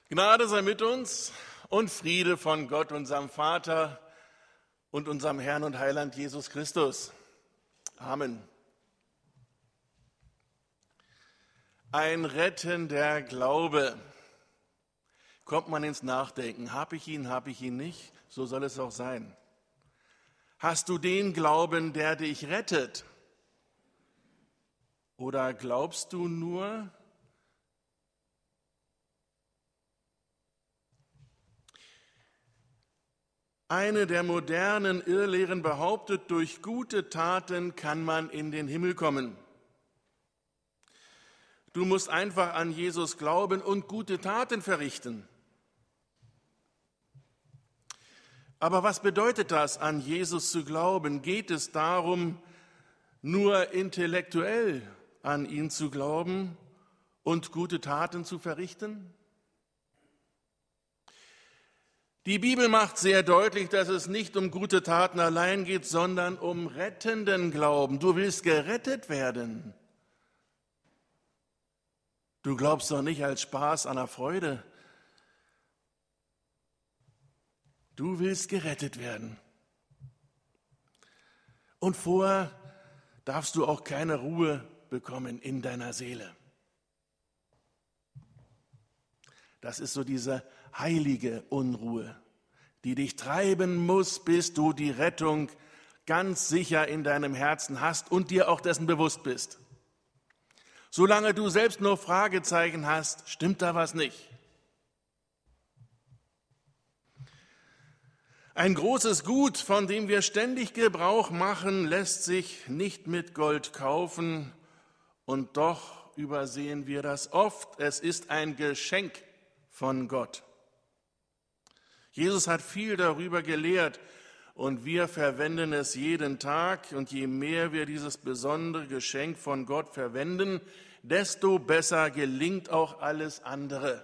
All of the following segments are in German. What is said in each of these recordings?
Gnade sei mit uns und Friede von Gott, unserem Vater und unserem Herrn und Heiland Jesus Christus. Amen. Ein rettender Glaube. Kommt man ins Nachdenken. Hab ich ihn nicht? So soll es auch sein. Hast du den Glauben, der dich rettet? Oder glaubst du nur? Eine der modernen Irrlehren behauptet, durch gute Taten kann man in den Himmel kommen. Du musst einfach an Jesus glauben und gute Taten verrichten. Aber was bedeutet das, an Jesus zu glauben? Geht es darum, nur intellektuell an ihn zu glauben und gute Taten zu verrichten? Die Bibel macht sehr deutlich, dass es nicht um gute Taten allein geht, sondern um rettenden Glauben. Du willst gerettet werden. Du glaubst doch nicht als Spaß an der Freude. Du willst gerettet werden. Und vorher darfst du auch keine Ruhe bekommen in deiner Seele. Das ist so diese heilige Unruhe, die dich treiben muss, bis du die Rettung ganz sicher in deinem Herzen hast und dir auch dessen bewusst bist. Solange du selbst nur Fragezeichen hast, stimmt da was nicht. Ein großes Gut, von dem wir ständig Gebrauch machen, lässt sich nicht mit Gold kaufen, und doch übersehen wir das oft. Es ist ein Geschenk von Gott. Jesus hat viel darüber gelehrt und wir verwenden es jeden Tag. Und je mehr wir dieses besondere Geschenk von Gott verwenden, desto besser gelingt auch alles andere.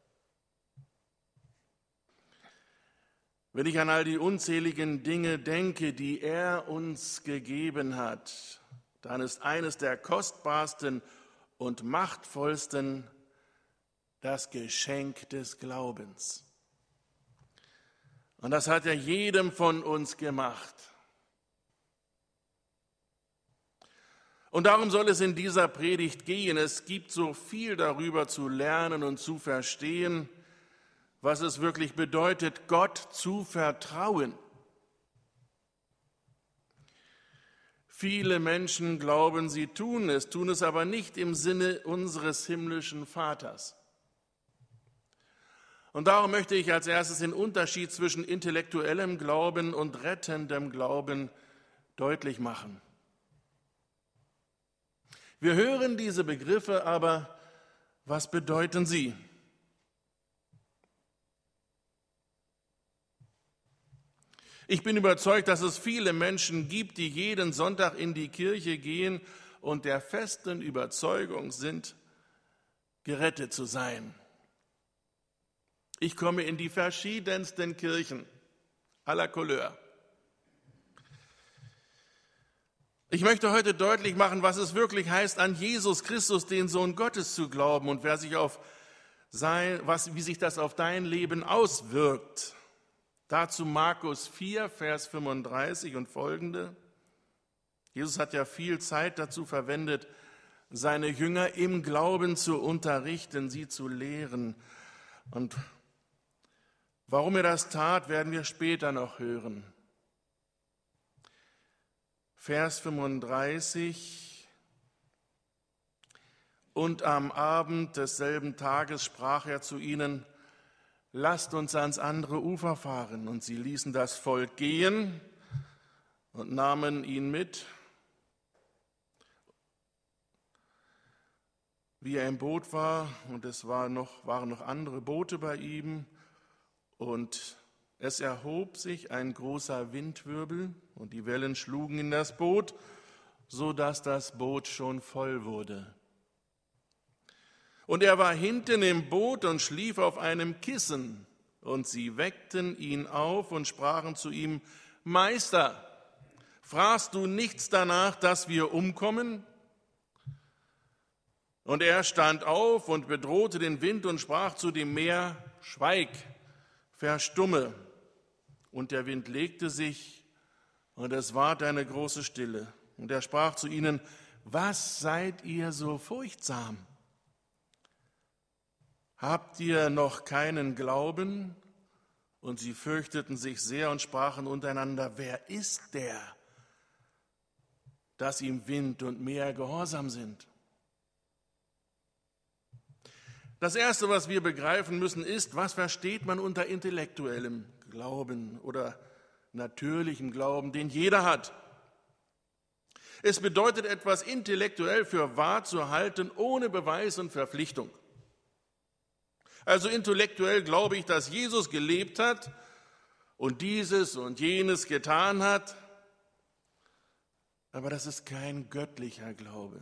Wenn ich an all die unzähligen Dinge denke, die er uns gegeben hat, dann ist eines der kostbarsten und machtvollsten das Geschenk des Glaubens. Und das hat er jedem von uns gemacht. Und darum soll es in dieser Predigt gehen. Es gibt so viel darüber zu lernen und zu verstehen, was es wirklich bedeutet, Gott zu vertrauen. Viele Menschen glauben, sie tun es aber nicht im Sinne unseres himmlischen Vaters. Und darum möchte ich als erstes den Unterschied zwischen intellektuellem Glauben und rettendem Glauben deutlich machen. Wir hören diese Begriffe, aber was bedeuten sie? Ich bin überzeugt, dass es viele Menschen gibt, die jeden Sonntag in die Kirche gehen und der festen Überzeugung sind, gerettet zu sein. Ich komme in die verschiedensten Kirchen aller Couleur. Ich möchte heute deutlich machen, was es wirklich heißt, an Jesus Christus, den Sohn Gottes, zu glauben und wie sich das auf dein Leben auswirkt. Dazu Markus 4, Vers 35 und folgende. Jesus hat ja viel Zeit dazu verwendet, seine Jünger im Glauben zu unterrichten, sie zu lehren. Und warum er das tat, werden wir später noch hören. Vers 35. Und am Abend desselben Tages sprach er zu ihnen: Lasst uns ans andere Ufer fahren. Und sie ließen das Volk gehen und nahmen ihn mit, wie er im Boot war. Und es waren noch andere Boote bei ihm. Und es erhob sich ein großer Windwirbel und die Wellen schlugen in das Boot, so dass das Boot schon voll wurde. Und er war hinten im Boot und schlief auf einem Kissen. Und sie weckten ihn auf und sprachen zu ihm: Meister, fragst du nichts danach, dass wir umkommen? Und er stand auf und bedrohte den Wind und sprach zu dem Meer: schweig, verstumme. Und der Wind legte sich, und es ward eine große Stille. Und er sprach zu ihnen: Was seid ihr so furchtsam? Habt ihr noch keinen Glauben? Und sie fürchteten sich sehr und sprachen untereinander: Wer ist der, dass ihm Wind und Meer gehorsam sind? Das Erste, was wir begreifen müssen, ist, was versteht man unter intellektuellem Glauben oder natürlichem Glauben, den jeder hat. Es bedeutet, etwas intellektuell für wahr zu halten, ohne Beweis und Verpflichtung. Also intellektuell glaube ich, dass Jesus gelebt hat und dieses und jenes getan hat, aber das ist kein göttlicher Glaube.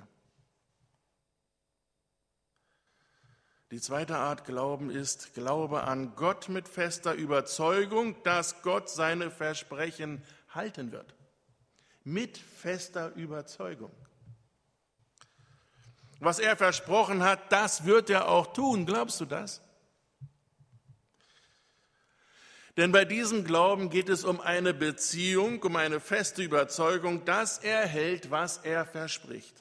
Die zweite Art Glauben ist Glaube an Gott mit fester Überzeugung, dass Gott seine Versprechen halten wird. Mit fester Überzeugung. Was er versprochen hat, das wird er auch tun. Glaubst du das? Denn bei diesem Glauben geht es um eine Beziehung, um eine feste Überzeugung, dass er hält, was er verspricht.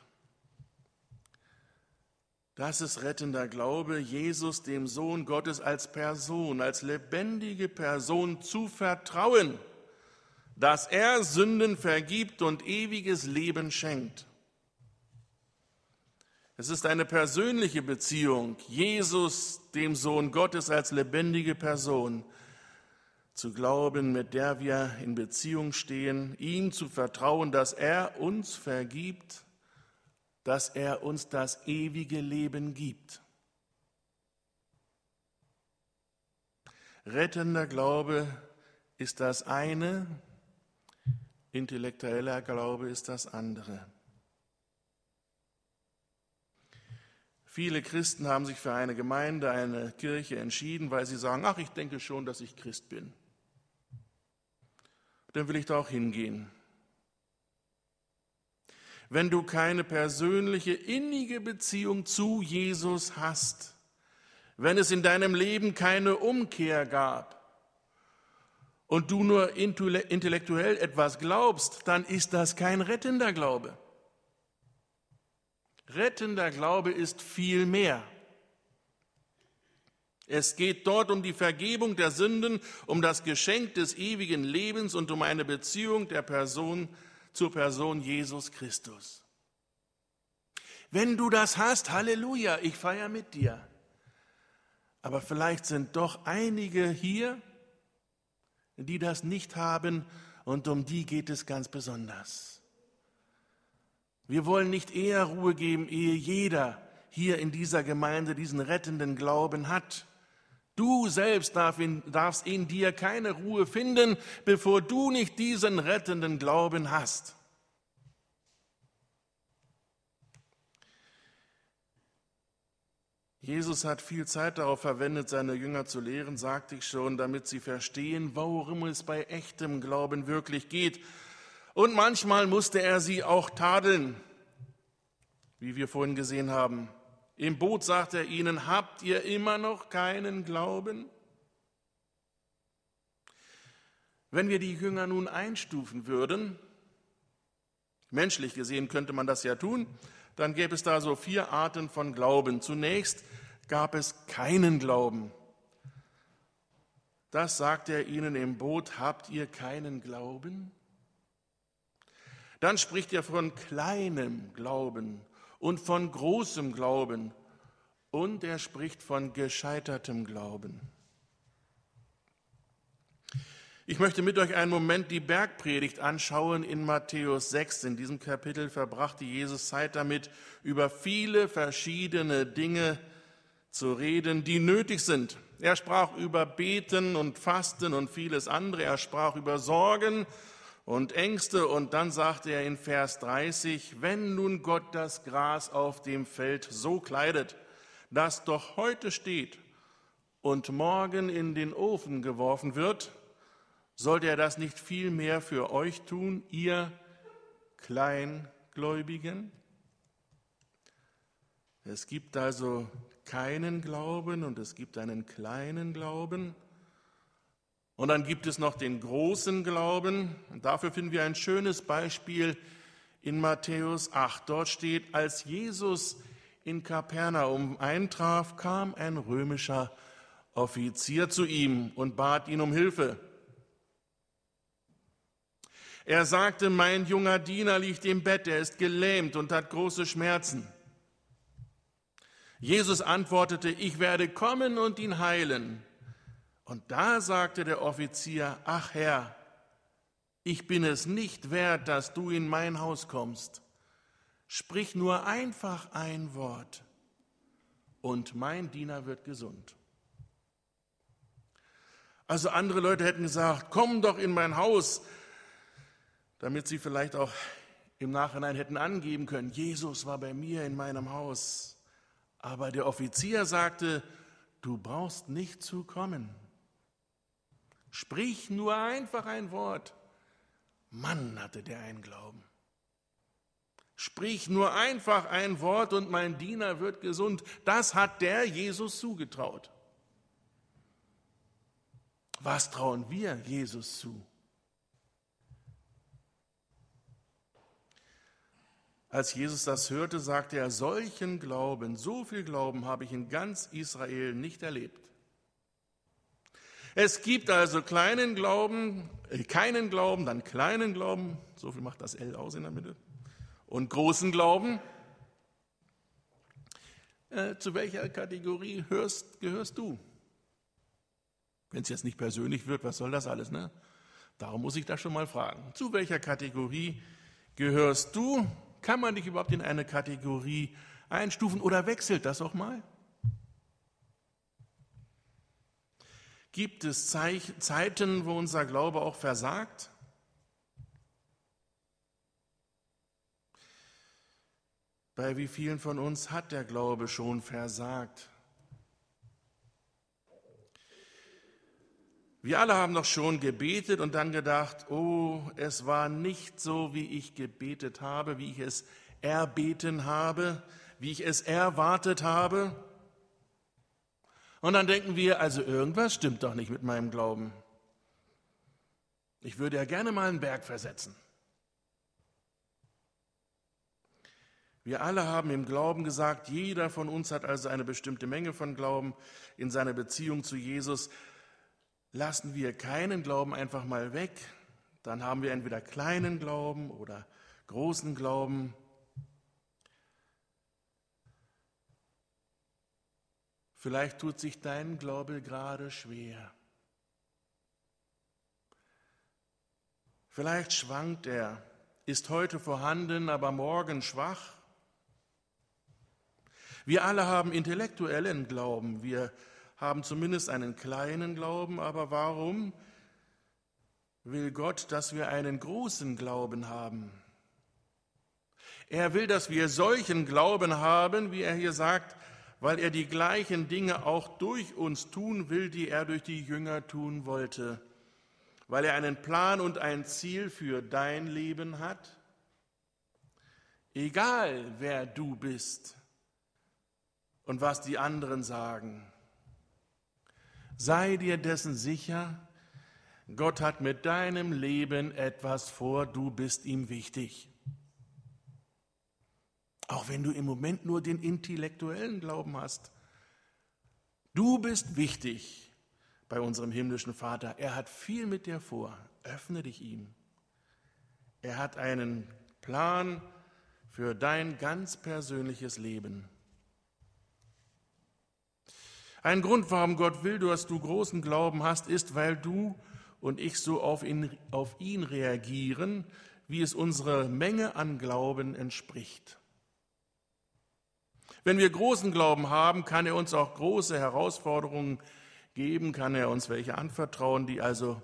Das ist rettender Glaube, Jesus, dem Sohn Gottes, als Person, als lebendige Person zu vertrauen, dass er Sünden vergibt und ewiges Leben schenkt. Es ist eine persönliche Beziehung, Jesus, dem Sohn Gottes, als lebendige Person zu glauben, mit der wir in Beziehung stehen, ihm zu vertrauen, dass er uns vergibt, dass er uns das ewige Leben gibt. Rettender Glaube ist das eine, intellektueller Glaube ist das andere. Viele Christen haben sich für eine Gemeinde, eine Kirche entschieden, weil sie sagen: Ach, ich denke schon, dass ich Christ bin. Dann will ich da auch hingehen. Wenn du keine persönliche, innige Beziehung zu Jesus hast, wenn es in deinem Leben keine Umkehr gab und du nur intellektuell etwas glaubst, dann ist das kein rettender Glaube. Rettender Glaube ist viel mehr. Es geht dort um die Vergebung der Sünden, um das Geschenk des ewigen Lebens und um eine Beziehung zur Person Jesus Christus. Wenn du das hast, Halleluja, ich feiere mit dir. Aber vielleicht sind doch einige hier, die das nicht haben, und um die geht es ganz besonders. Wir wollen nicht eher Ruhe geben, ehe jeder hier in dieser Gemeinde diesen rettenden Glauben hat. Du selbst darfst in dir keine Ruhe finden, bevor du nicht diesen rettenden Glauben hast. Jesus hat viel Zeit darauf verwendet, seine Jünger zu lehren, sagte ich schon, damit sie verstehen, worum es bei echtem Glauben wirklich geht. Und manchmal musste er sie auch tadeln, wie wir vorhin gesehen haben. Im Boot sagt er ihnen: Habt ihr immer noch keinen Glauben? Wenn wir die Jünger nun einstufen würden, menschlich gesehen könnte man das ja tun, dann gäbe es da so 4 Arten von Glauben. Zunächst gab es keinen Glauben. Das sagt er ihnen im Boot: Habt ihr keinen Glauben? Dann spricht er von kleinem Glauben und von großem Glauben, und er spricht von gescheitertem Glauben. Ich möchte mit euch einen Moment die Bergpredigt anschauen in Matthäus 6. In diesem Kapitel verbrachte Jesus Zeit damit, über viele verschiedene Dinge zu reden, die nötig sind. Er sprach über Beten und Fasten und vieles andere. Er sprach über Sorgen und Ängste, und dann sagte er in Vers 30, wenn nun Gott das Gras auf dem Feld so kleidet, das doch heute steht und morgen in den Ofen geworfen wird, sollte er das nicht viel mehr für euch tun, ihr Kleingläubigen? Es gibt also keinen Glauben und es gibt einen kleinen Glauben. Und dann gibt es noch den großen Glauben. Und dafür finden wir ein schönes Beispiel in Matthäus 8. Dort steht, als Jesus in Kapernaum eintraf, kam ein römischer Offizier zu ihm und bat ihn um Hilfe. Er sagte, mein junger Diener liegt im Bett, er ist gelähmt und hat große Schmerzen. Jesus antwortete, ich werde kommen und ihn heilen. Und da sagte der Offizier, ach Herr, ich bin es nicht wert, dass du in mein Haus kommst. Sprich nur einfach ein Wort und mein Diener wird gesund. Also andere Leute hätten gesagt, komm doch in mein Haus, damit sie vielleicht auch im Nachhinein hätten angeben können, Jesus war bei mir in meinem Haus. Aber der Offizier sagte, du brauchst nicht zu kommen. Sprich nur einfach ein Wort. Mann, hatte der einen Glauben. Sprich nur einfach ein Wort und mein Diener wird gesund. Das hat der Jesus zugetraut. Was trauen wir Jesus zu? Als Jesus das hörte, sagte er, solchen Glauben, so viel Glauben habe ich in ganz Israel nicht erlebt. Es gibt also keinen Glauben, dann kleinen Glauben, so viel macht das L aus in der Mitte, und großen Glauben. Zu welcher Kategorie gehörst du? Wenn es jetzt nicht persönlich wird, was soll das alles, ne? Darum muss ich das schon mal fragen. Zu welcher Kategorie gehörst du? Kann man dich überhaupt in eine Kategorie einstufen oder wechselt das auch mal? Gibt es Zeiten, wo unser Glaube auch versagt? Bei wie vielen von uns hat der Glaube schon versagt? Wir alle haben doch schon gebetet und dann gedacht, oh, es war nicht so, wie ich gebetet habe, wie ich es erbeten habe, wie ich es erwartet habe. Und dann denken wir, also irgendwas stimmt doch nicht mit meinem Glauben. Ich würde ja gerne mal einen Berg versetzen. Wir alle haben im Glauben gesagt, jeder von uns hat also eine bestimmte Menge von Glauben in seiner Beziehung zu Jesus. Lassen wir keinen Glauben einfach mal weg, dann haben wir entweder kleinen Glauben oder großen Glauben. Vielleicht tut sich dein Glaube gerade schwer. Vielleicht schwankt er, ist heute vorhanden, aber morgen schwach. Wir alle haben intellektuellen Glauben, wir haben zumindest einen kleinen Glauben, aber warum will Gott, dass wir einen großen Glauben haben? Er will, dass wir solchen Glauben haben, wie er hier sagt, weil er die gleichen Dinge auch durch uns tun will, die er durch die Jünger tun wollte, weil er einen Plan und ein Ziel für dein Leben hat. Egal, wer du bist und was die anderen sagen, sei dir dessen sicher, Gott hat mit deinem Leben etwas vor, du bist ihm wichtig. Auch wenn du im Moment nur den intellektuellen Glauben hast. Du bist wichtig bei unserem himmlischen Vater. Er hat viel mit dir vor. Öffne dich ihm. Er hat einen Plan für dein ganz persönliches Leben. Ein Grund, warum Gott will, dass du großen Glauben hast, ist, weil du und ich so auf ihn reagieren, wie es unserer Menge an Glauben entspricht. Wenn wir großen Glauben haben, kann er uns auch große Herausforderungen geben, kann er uns welche anvertrauen, die also,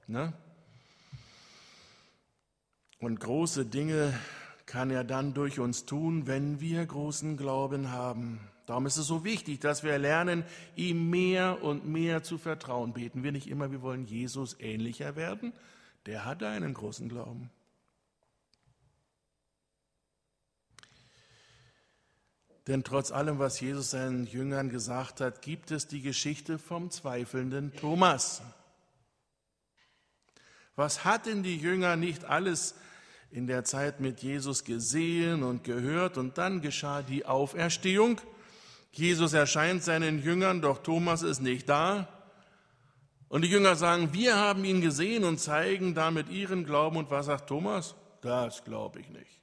und große Dinge kann er dann durch uns tun, wenn wir großen Glauben haben. Darum ist es so wichtig, dass wir lernen, ihm mehr und mehr zu vertrauen. Beten wir nicht immer, wir wollen Jesus ähnlicher werden? Der hat einen großen Glauben. Denn trotz allem, was Jesus seinen Jüngern gesagt hat, gibt es die Geschichte vom zweifelnden Thomas. Was hatten die Jünger nicht alles in der Zeit mit Jesus gesehen und gehört? Und dann geschah die Auferstehung. Jesus erscheint seinen Jüngern, doch Thomas ist nicht da. Und die Jünger sagen, wir haben ihn gesehen und zeigen damit ihren Glauben. Und was sagt Thomas? Das glaube ich nicht.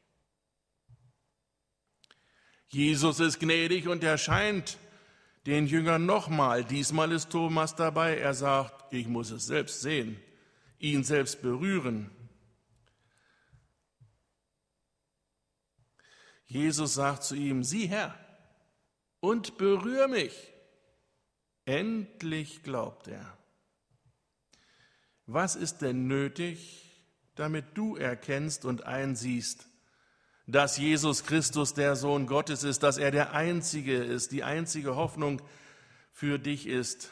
Jesus ist gnädig und erscheint den Jüngern nochmal. Diesmal ist Thomas dabei. Er sagt, ich muss es selbst sehen, ihn selbst berühren. Jesus sagt zu ihm, sieh Herr, und berühr mich. Endlich glaubt er. Was ist denn nötig, damit du erkennst und einsiehst, dass Jesus Christus der Sohn Gottes ist, dass er der Einzige ist, die einzige Hoffnung für dich ist?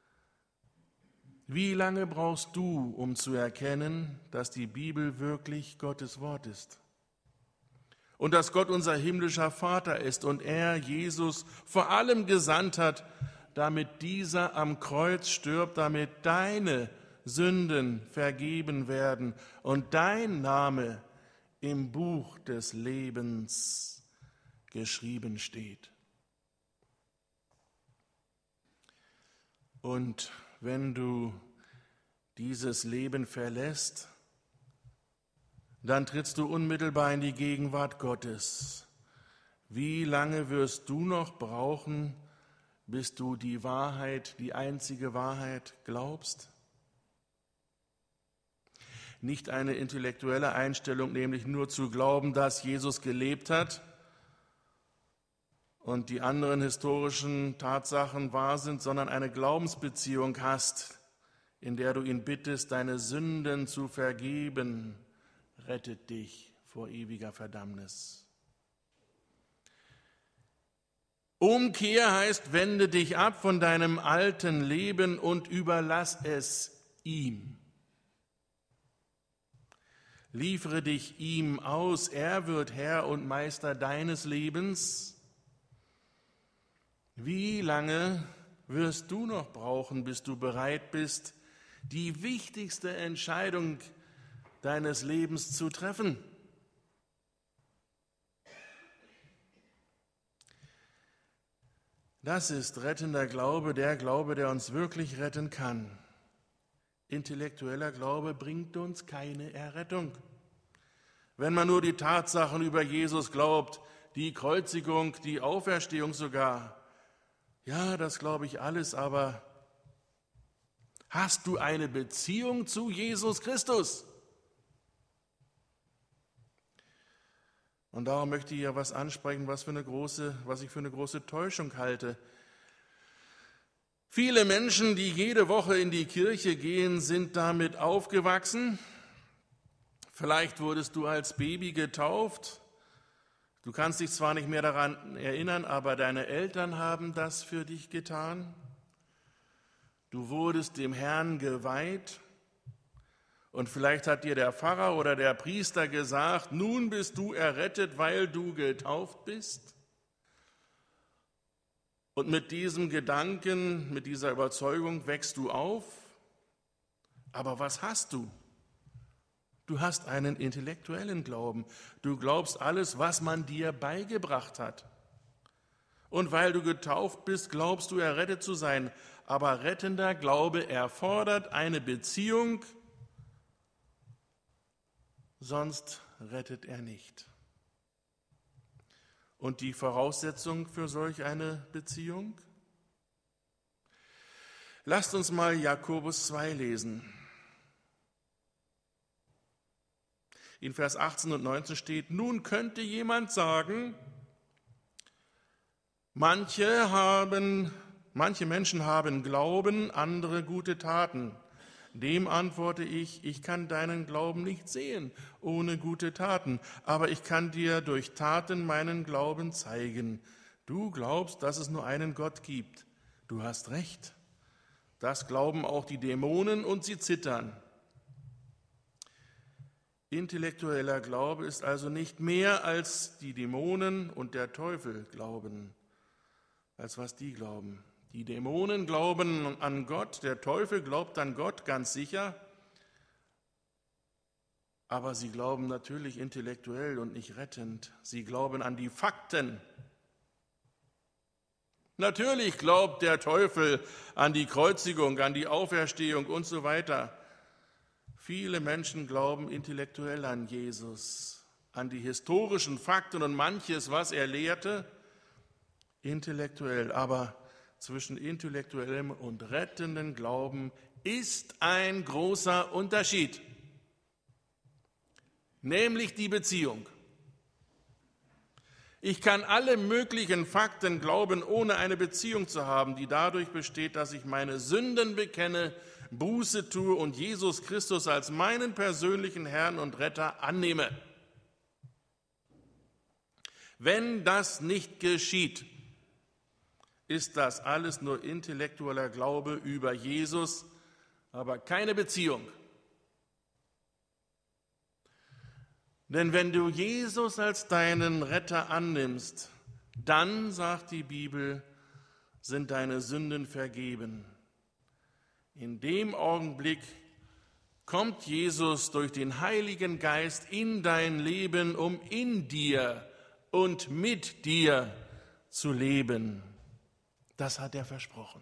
Wie lange brauchst du, um zu erkennen, dass die Bibel wirklich Gottes Wort ist? Und dass Gott unser himmlischer Vater ist und er, Jesus, vor allem gesandt hat, damit dieser am Kreuz stirbt, damit deine Sünden vergeben werden und dein Name im Buch des Lebens geschrieben steht. Und wenn du dieses Leben verlässt, dann trittst du unmittelbar in die Gegenwart Gottes. Wie lange wirst du noch brauchen, bis du die Wahrheit, die einzige Wahrheit glaubst? Nicht eine intellektuelle Einstellung, nämlich nur zu glauben, dass Jesus gelebt hat und die anderen historischen Tatsachen wahr sind, sondern eine Glaubensbeziehung hast, in der du ihn bittest, deine Sünden zu vergeben, rettet dich vor ewiger Verdammnis. Umkehr heißt, wende dich ab von deinem alten Leben und überlass es ihm. Liefere dich ihm aus, er wird Herr und Meister deines Lebens. Wie lange wirst du noch brauchen, bis du bereit bist, die wichtigste Entscheidung deines Lebens zu treffen? Das ist rettender Glaube, der uns wirklich retten kann. Intellektueller Glaube bringt uns keine Errettung. Wenn man nur die Tatsachen über Jesus glaubt, die Kreuzigung, die Auferstehung sogar, ja, das glaube ich alles, aber hast du eine Beziehung zu Jesus Christus? Und darum möchte ich ja was ansprechen, was ich für eine große Täuschung halte. Viele Menschen, die jede Woche in die Kirche gehen, sind damit aufgewachsen. Vielleicht wurdest du als Baby getauft. Du kannst dich zwar nicht mehr daran erinnern, aber deine Eltern haben das für dich getan. Du wurdest dem Herrn geweiht. Und vielleicht hat dir der Pfarrer oder der Priester gesagt, nun bist du errettet, weil du getauft bist. Und mit diesem Gedanken, mit dieser Überzeugung wächst du auf. Aber was hast du? Du hast einen intellektuellen Glauben. Du glaubst alles, was man dir beigebracht hat. Und weil du getauft bist, glaubst du, errettet zu sein. Aber rettender Glaube erfordert eine Beziehung, sonst rettet er nicht. Und die Voraussetzung für solch eine Beziehung? Lasst uns mal Jakobus 2 lesen. In Vers 18 und 19 steht, nun könnte jemand sagen, manche Menschen haben Glauben, andere gute Taten. Dem antworte ich, ich kann deinen Glauben nicht sehen ohne gute Taten, aber ich kann dir durch Taten meinen Glauben zeigen. Du glaubst, dass es nur einen Gott gibt. Du hast recht. Das glauben auch die Dämonen und sie zittern. Intellektueller Glaube ist also nicht mehr, als die Dämonen und der Teufel glauben, als was die glauben. Die Dämonen glauben an Gott, der Teufel glaubt an Gott, ganz sicher, aber sie glauben natürlich intellektuell und nicht rettend. Sie glauben an die Fakten. Natürlich glaubt der Teufel an die Kreuzigung, an die Auferstehung und so weiter. Viele Menschen glauben intellektuell an Jesus, an die historischen Fakten und manches, was er lehrte, intellektuell. Aber zwischen intellektuellem und rettendem Glauben ist ein großer Unterschied, nämlich die Beziehung. Ich kann alle möglichen Fakten glauben, ohne eine Beziehung zu haben, die dadurch besteht, dass ich meine Sünden bekenne, Buße tue und Jesus Christus als meinen persönlichen Herrn und Retter annehme. Wenn das nicht geschieht, ist das alles nur intellektueller Glaube über Jesus, aber keine Beziehung. Denn wenn du Jesus als deinen Retter annimmst, dann, sagt die Bibel, sind deine Sünden vergeben. In dem Augenblick kommt Jesus durch den Heiligen Geist in dein Leben, um in dir und mit dir zu leben. Das hat er versprochen.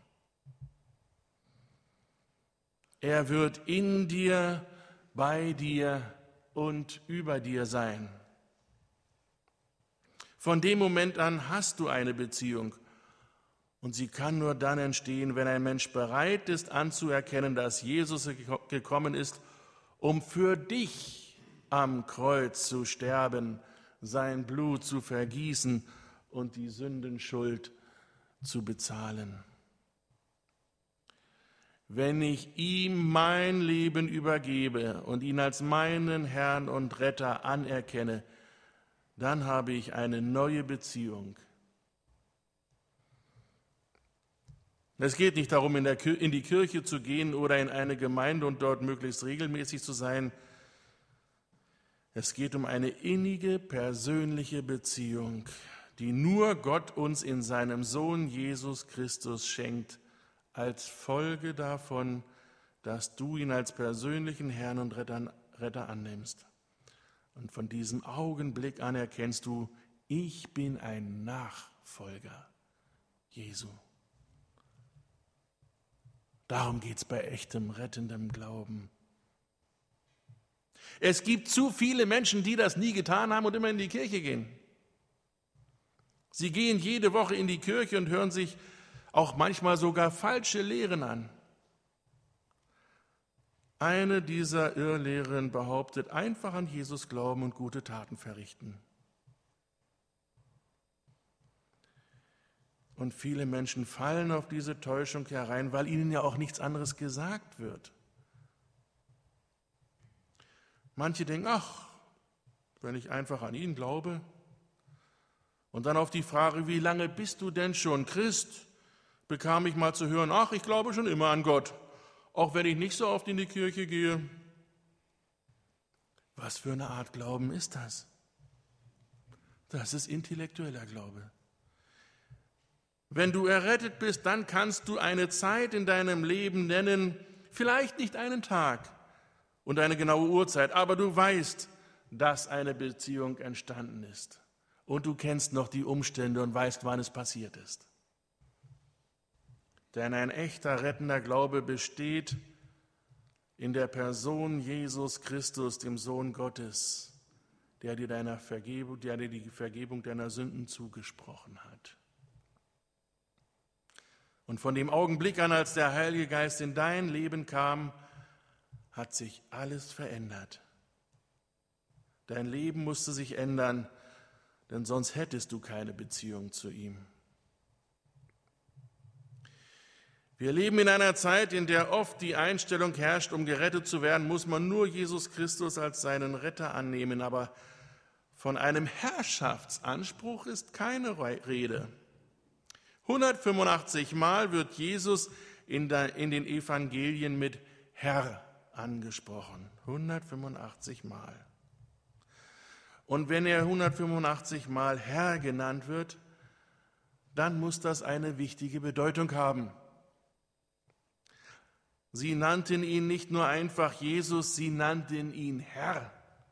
Er wird in dir, bei dir und über dir sein. Von dem Moment an hast du eine Beziehung und sie kann nur dann entstehen, wenn ein Mensch bereit ist anzuerkennen, dass Jesus gekommen ist, um für dich am Kreuz zu sterben, sein Blut zu vergießen und die Sündenschuld zu bezahlen. Wenn ich ihm mein Leben übergebe und ihn als meinen Herrn und Retter anerkenne, dann habe ich eine neue Beziehung. Es geht nicht darum, in die Kirche zu gehen oder in eine Gemeinde und dort möglichst regelmäßig zu sein. Es geht um eine innige, persönliche Beziehung, die nur Gott uns in seinem Sohn Jesus Christus schenkt, als Folge davon, dass du ihn als persönlichen Herrn und Retter annimmst. Und von diesem Augenblick an erkennst du, ich bin ein Nachfolger Jesu. Darum geht es bei echtem, rettendem Glauben. Es gibt zu viele Menschen, die das nie getan haben und immer in die Kirche gehen. Sie gehen jede Woche in die Kirche und hören sich auch manchmal sogar falsche Lehren an. Eine dieser Irrlehren behauptet, einfach an Jesus glauben und gute Taten verrichten. Und viele Menschen fallen auf diese Täuschung herein, weil ihnen ja auch nichts anderes gesagt wird. Manche denken, ach, wenn ich einfach an ihn glaube. Und dann auf die Frage, wie lange bist du denn schon Christ, bekam ich mal zu hören, ach, ich glaube schon immer an Gott, auch wenn ich nicht so oft in die Kirche gehe. Was für eine Art Glauben ist das? Das ist intellektueller Glaube. Wenn du errettet bist, dann kannst du eine Zeit in deinem Leben nennen, vielleicht nicht einen Tag und eine genaue Uhrzeit, aber du weißt, dass eine Beziehung entstanden ist. Und du kennst noch die Umstände und weißt, wann es passiert ist. Denn ein echter rettender Glaube besteht in der Person Jesus Christus, dem Sohn Gottes, der dir die Vergebung deiner Sünden zugesprochen hat. Und von dem Augenblick an, als der Heilige Geist in dein Leben kam, hat sich alles verändert. Dein Leben musste sich ändern, denn sonst hättest du keine Beziehung zu ihm. Wir leben in einer Zeit, in der oft die Einstellung herrscht, um gerettet zu werden, muss man nur Jesus Christus als seinen Retter annehmen. Aber von einem Herrschaftsanspruch ist keine Rede. 185 Mal wird Jesus in den Evangelien mit Herr angesprochen. 185 Mal. Und wenn er 185 Mal Herr genannt wird, dann muss das eine wichtige Bedeutung haben. Sie nannten ihn nicht nur einfach Jesus, sie nannten ihn Herr,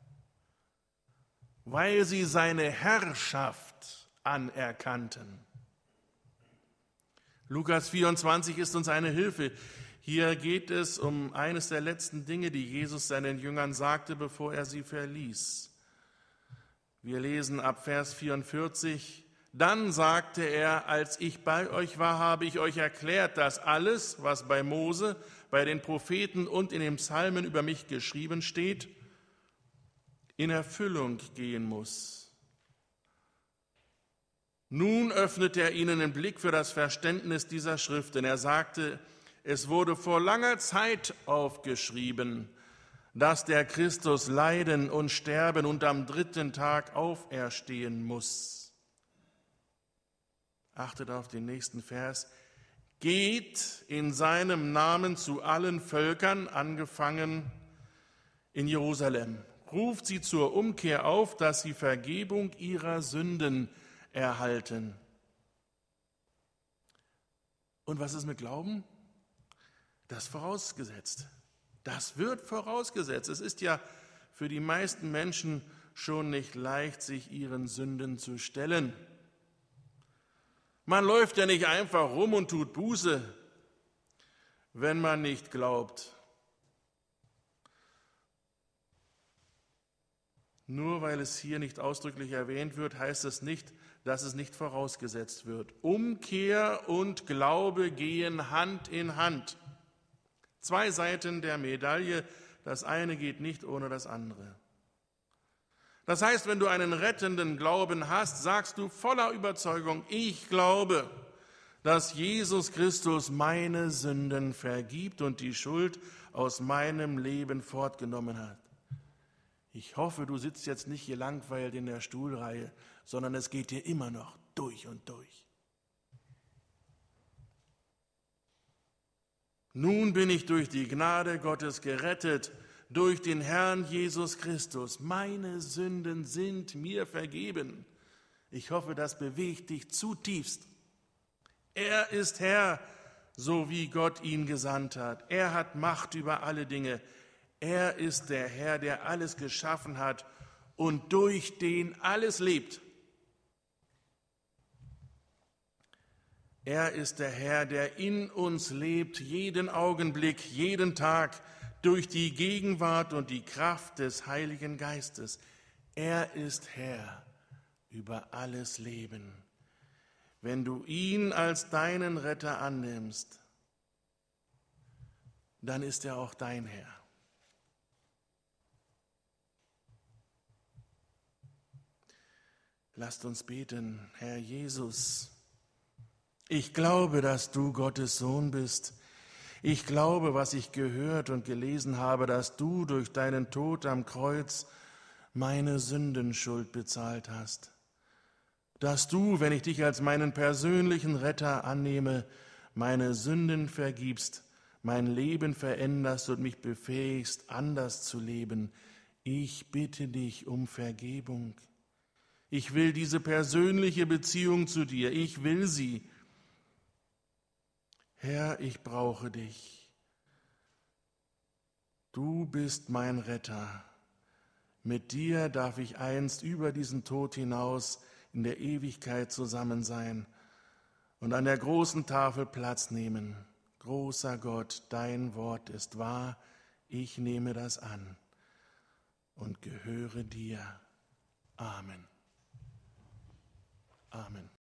weil sie seine Herrschaft anerkannten. Lukas 24 ist uns eine Hilfe. Hier geht es um eines der letzten Dinge, die Jesus seinen Jüngern sagte, bevor er sie verließ. Wir lesen ab Vers 44, dann sagte er, als ich bei euch war, habe ich euch erklärt, dass alles, was bei Mose, bei den Propheten und in den Psalmen über mich geschrieben steht, in Erfüllung gehen muss. Nun öffnet er ihnen den Blick für das Verständnis dieser Schrift, denn er sagte, es wurde vor langer Zeit aufgeschrieben, dass der Christus leiden und sterben und am 3. Tag auferstehen muss. Achtet auf den nächsten Vers. Geht in seinem Namen zu allen Völkern, angefangen in Jerusalem. Ruft sie zur Umkehr auf, dass sie Vergebung ihrer Sünden erhalten. Und was ist mit Glauben? Das vorausgesetzt. Das wird vorausgesetzt. Es ist ja für die meisten Menschen schon nicht leicht, sich ihren Sünden zu stellen. Man läuft ja nicht einfach rum und tut Buße, wenn man nicht glaubt. Nur weil es hier nicht ausdrücklich erwähnt wird, heißt es nicht, dass es nicht vorausgesetzt wird. Umkehr und Glaube gehen Hand in Hand. 2 Seiten der Medaille, das eine geht nicht ohne das andere. Das heißt, wenn du einen rettenden Glauben hast, sagst du voller Überzeugung, ich glaube, dass Jesus Christus meine Sünden vergibt und die Schuld aus meinem Leben fortgenommen hat. Ich hoffe, du sitzt jetzt nicht hier langweilig in der Stuhlreihe, sondern es geht dir immer noch durch und durch. Nun bin ich durch die Gnade Gottes gerettet, durch den Herrn Jesus Christus. Meine Sünden sind mir vergeben. Ich hoffe, das bewegt dich zutiefst. Er ist Herr, so wie Gott ihn gesandt hat. Er hat Macht über alle Dinge. Er ist der Herr, der alles geschaffen hat und durch den alles lebt. Er ist der Herr, der in uns lebt, jeden Augenblick, jeden Tag, durch die Gegenwart und die Kraft des Heiligen Geistes. Er ist Herr über alles Leben. Wenn du ihn als deinen Retter annimmst, dann ist er auch dein Herr. Lasst uns beten, Herr Jesus. Ich glaube, dass du Gottes Sohn bist. Ich glaube, was ich gehört und gelesen habe, dass du durch deinen Tod am Kreuz meine Sündenschuld bezahlt hast. Dass du, wenn ich dich als meinen persönlichen Retter annehme, meine Sünden vergibst, mein Leben veränderst und mich befähigst, anders zu leben. Ich bitte dich um Vergebung. Ich will diese persönliche Beziehung zu dir. Ich will sie. Herr, ich brauche dich. Du bist mein Retter. Mit dir darf ich einst über diesen Tod hinaus in der Ewigkeit zusammen sein und an der großen Tafel Platz nehmen. Großer Gott, dein Wort ist wahr, ich nehme das an und gehöre dir. Amen. Amen.